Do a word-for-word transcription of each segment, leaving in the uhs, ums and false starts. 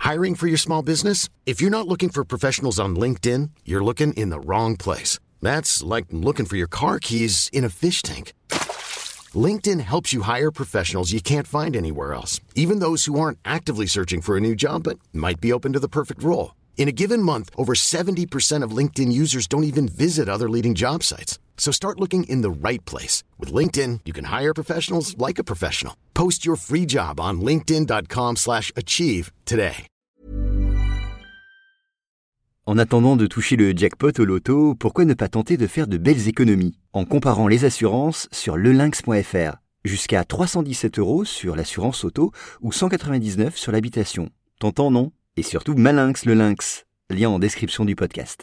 Hiring for your small business? If you're not looking for professionals on LinkedIn, you're looking in the wrong place. That's like looking for your car keys in a fish tank. LinkedIn helps you hire professionals you can't find anywhere else, even those who aren't actively searching for a new job but might be open to the perfect role. In a given month, over seventy percent of LinkedIn users don't even visit other leading job sites. So start looking in the right place. With LinkedIn, you can hire professionals like a professional. Post your free job on linkedin dot com slash achieve today. En attendant de toucher le jackpot au loto, pourquoi ne pas tenter de faire de belles économies en comparant les assurances sur le lynx point f r. Jusqu'à trois cent dix-sept euros sur l'assurance auto ou cent quatre-vingt-dix-neuf sur l'habitation. Tentant, non? Et surtout Malinx le lynx. Lien en description du podcast.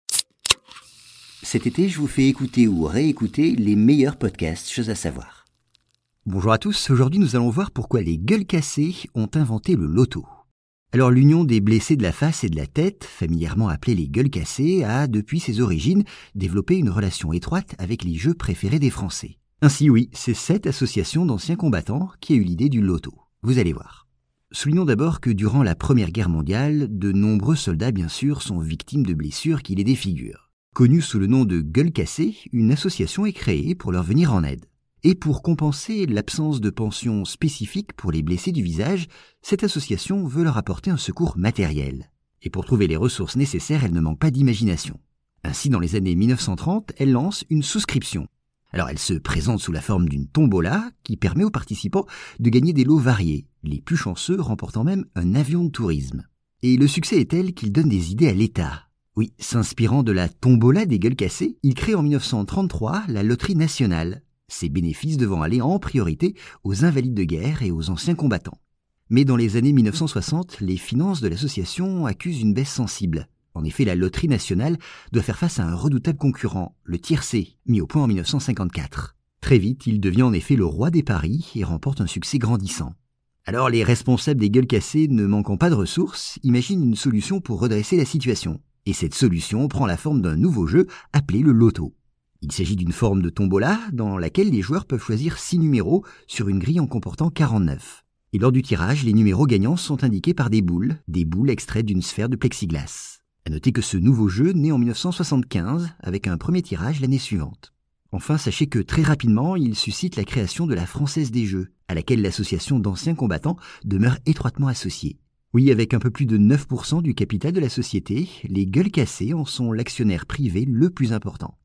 Cet été, je vous fais écouter ou réécouter les meilleurs podcasts, chose à savoir. Bonjour à tous, aujourd'hui nous allons voir pourquoi les gueules cassées ont inventé le loto. Alors l'union des blessés de la face et de la tête, familièrement appelée les gueules cassées, a depuis ses origines développé une relation étroite avec les jeux préférés des Français. Ainsi oui, c'est cette association d'anciens combattants qui a eu l'idée du loto. Vous allez voir. Soulignons d'abord que durant la Première Guerre mondiale, de nombreux soldats bien sûr sont victimes de blessures qui les défigurent. Connue sous le nom de gueules cassées, une association est créée pour leur venir en aide. Et pour compenser l'absence de pension spécifique pour les blessés du visage, cette association veut leur apporter un secours matériel. Et pour trouver les ressources nécessaires, elle ne manque pas d'imagination. Ainsi, dans les années mille neuf cent trente, elle lance une souscription. Alors elle se présente sous la forme d'une tombola qui permet aux participants de gagner des lots variés, les plus chanceux remportant même un avion de tourisme. Et le succès est tel qu'il donne des idées à l'État. Oui, s'inspirant de la tombola des gueules cassées, il crée en mille neuf cent trente-trois la loterie nationale, ses bénéfices devant aller en priorité aux invalides de guerre et aux anciens combattants. Mais dans les années mille neuf cent soixante, les finances de l'association accusent une baisse sensible. En effet, la loterie nationale doit faire face à un redoutable concurrent, le tiercé, mis au point en mille neuf cent cinquante-quatre. Très vite, il devient en effet le roi des paris et remporte un succès grandissant. Alors les responsables des gueules cassées, ne manquant pas de ressources, imaginent une solution pour redresser la situation. Et cette solution prend la forme d'un nouveau jeu appelé le loto. Il s'agit d'une forme de tombola dans laquelle les joueurs peuvent choisir six numéros sur une grille en comportant quarante-neuf. Et lors du tirage, les numéros gagnants sont indiqués par des boules, des boules extraites d'une sphère de plexiglas. À noter que ce nouveau jeu naît en mille neuf cent soixante-quinze avec un premier tirage l'année suivante. Enfin, sachez que très rapidement, il suscite la création de la Française des Jeux, à laquelle l'association d'anciens combattants demeure étroitement associée. Oui, avec un peu plus de neuf pour cent du capital de la société, les gueules cassées en sont l'actionnaire privé le plus important.